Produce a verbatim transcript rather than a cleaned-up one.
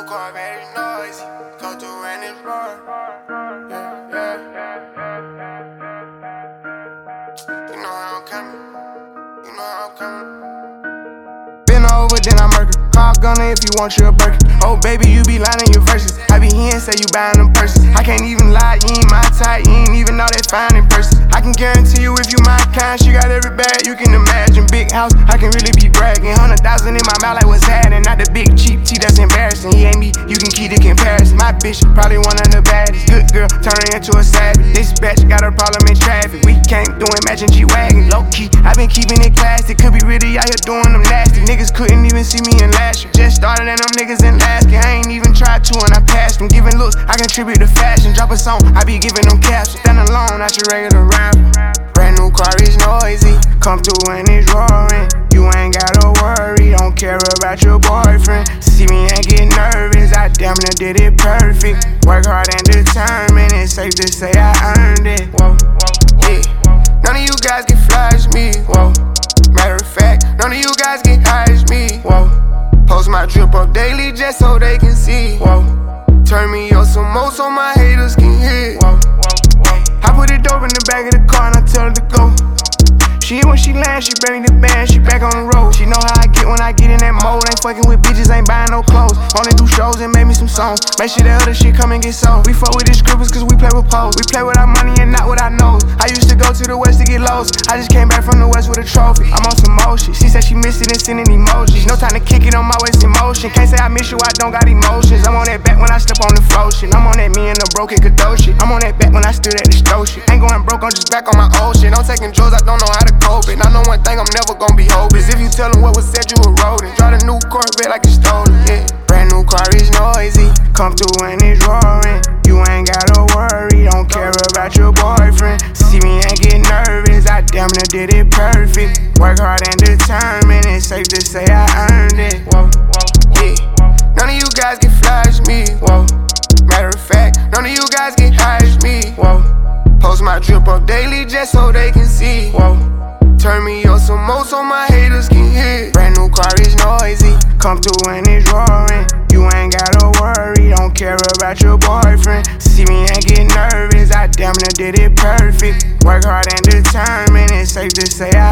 car very noisy. Come through and it's roar. Yeah, yeah. You know how I'm coming. You know how I'm coming. Been over, then I murder. Call gunner if you want you a burger. Oh baby, you be lying your verses. I be here and say you buying them purses. I can't even lie, you ain't my type. You ain't even know that fine in person. I can guarantee you if you my kind, she got every bag you can imagine. Big house, I can really be bragging. Hundred thousand in my mouth like what's happening. Not the big cheap tea that's embarrassing. He ain't me, you can keep the comparison. My bitch probably one of the baddest. Good girl, turning into a savage. This bitch got a problem in traffic. We can't do it, matching G-Wagon. Low key, I been keeping it classy. Could be really out here doing them nasty. Niggas couldn't even see me in last year. Just started and them niggas in last year. I ain't even tried to and I passed them. Giving looks, I contribute to fashion. Drop a song, I be giving them captions. Stand alone, not your regular rapper. Brand new car is noisy. Come through and it's roaring. You ain't gotta worry, don't care about your boyfriend. See me and get nervous, I damn near did it perfect. Work hard and determined, it's safe to say I earned it. Whoa, yeah. None of you guys get fly as me. Whoa. Matter of fact, none of you guys get high as me. Whoa. Post my drip up daily just so they can see. Whoa. Turn me up some more so my haters can hear. Whoa. I put it dope in the back of the car and I tell her to go. She hit when she lands, she bring the band, she back on the road. She know how I get when I get in that mode. Ain't fucking with bitches, ain't buying no clothes. Only do shows and make me some songs. Make sure that other shit come and get sold. We fuck with these scribbles cause we play with pose. We play with our money and not with our nose. I used to go to the west to get lost. I just came back from the west with a trophy. I'm on some motion. She said she missed it and sending emojis. No time to kick it on my waist in motion. Can't say I miss you, I don't got emotions. I'm on that back when I step on the flow shit. I'm on that me and the broken Kadoshi. I'm on that back when I stood at the stove shit. Ain't going broke, I'm just back on my old shit. I'm taking drugs, I don't know how to cope it. I know one thing I'm never gonna be hopeless. If you tell them what was said, you a rodent. Drive a new Corvette like it's stolen, yeah. Brand new car is noisy. Come through and it's roaring. You ain't gotta worry, don't care about your boyfriend. See me and get nervous, I damn near did it perfect. Work hard and determined, it's safe to say I earned it. Whoa, yeah. None of you guys get fly as me. Whoa. Matter of fact, none of you guys get high as me. Whoa. Post my drip up daily just so they can see. Whoa. Turn me up some more so my haters can hear. Brand new car is noisy. Come through and it's roaring. You ain't gotta worry, don't care about your boyfriend. See me and get nervous, I damn near did it perfect. Work hard and determined, it's safe to say I